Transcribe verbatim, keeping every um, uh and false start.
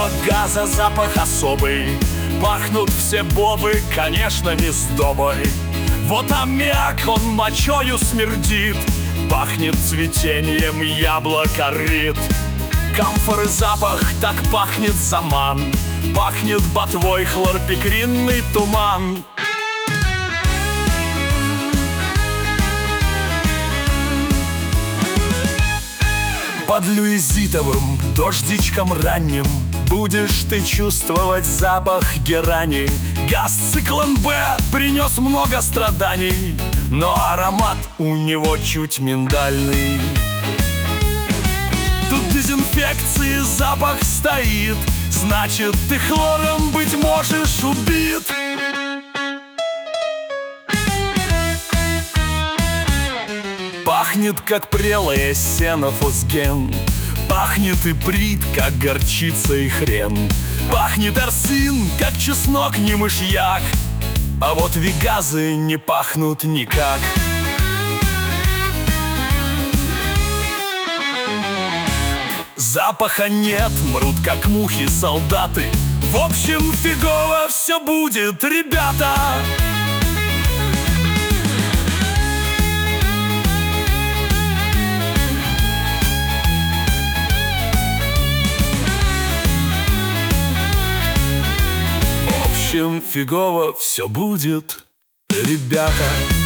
сырого газа запах особый. Пахнут все бобы, конечно, не сдобой. Вот аммиак, он мочою смердит, пахнет цветением яблока рит. Камфоры запах, так пахнет саман, пахнет ботвой хлорпикринный туман. Под люизитовым дождичком ранним будешь ты чувствовать запах герани. Газ циклон Б принес много страданий, но аромат у него чуть миндальный. Тут дезинфекции запах стоит, значит, ты хлором, быть можешь, убит. Пахнет, как прелое сено фосген. Пахнет иприт, как горчица и хрен. Пахнет арсин, как чеснок, не мышьяк. А вот вегазы не пахнут никак. Запаха нет, мрут, как мухи солдаты. В общем, фигово все будет, ребята. В общем, фигово все будет, ребята.